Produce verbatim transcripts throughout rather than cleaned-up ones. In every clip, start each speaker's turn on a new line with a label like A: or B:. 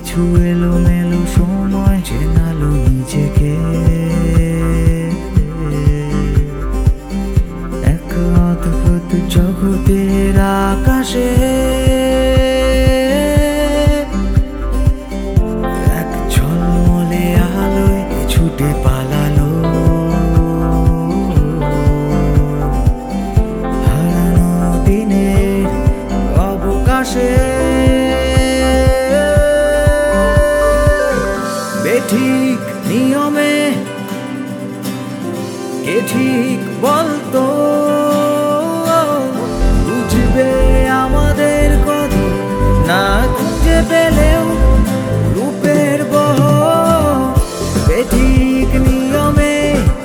A: কিছু এলোমেলো সময় চেনালো নিজেকে এক অদ্ভুত জগতের আকাশে এক ঝলমলে আলোয় ছুটে পালালো হারানো দিনের অবকাশে। বেঠিক নিয়মে কে ঠিক বলতো বুঝবে আমাদের কথা না খুঁজে পেলেও রূপের বহ। বেঠিক নিয়মে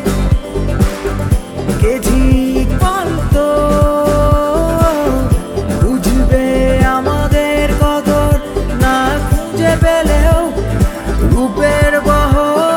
A: কে ঠিক বলতো বুঝবে আমাদের কদর না খুঁজে পেলেও রূপের বহ।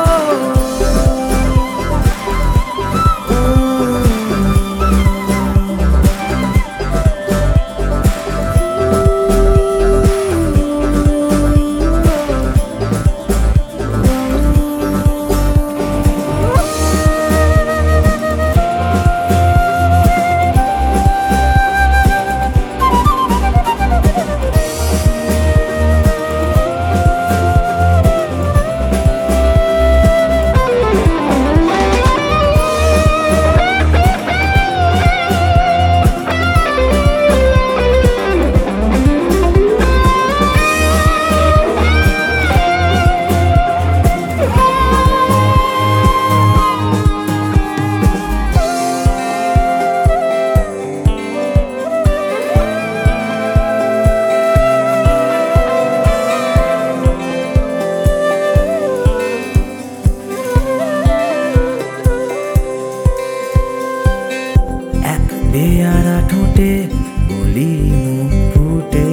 A: পেয়ারা ঠোঁটে বলি মুখ ফুটে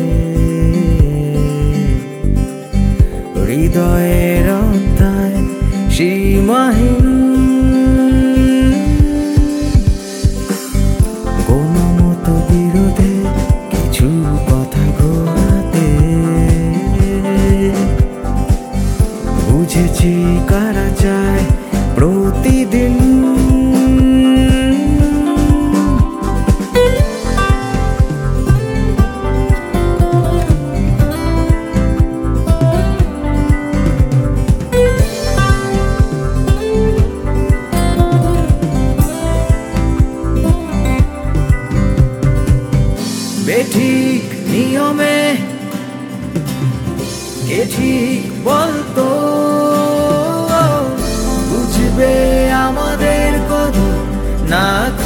A: হৃদয়ের অধ্যায় সীমাহীন। কোনো মতো বিরোধে কিছু কথা ঘোরাতে বুঝেছি কারা চায় প্রতিদিন। বেঠিক নিয়মে কে ঠিক বলতো বুঝবে আমাদের কথা না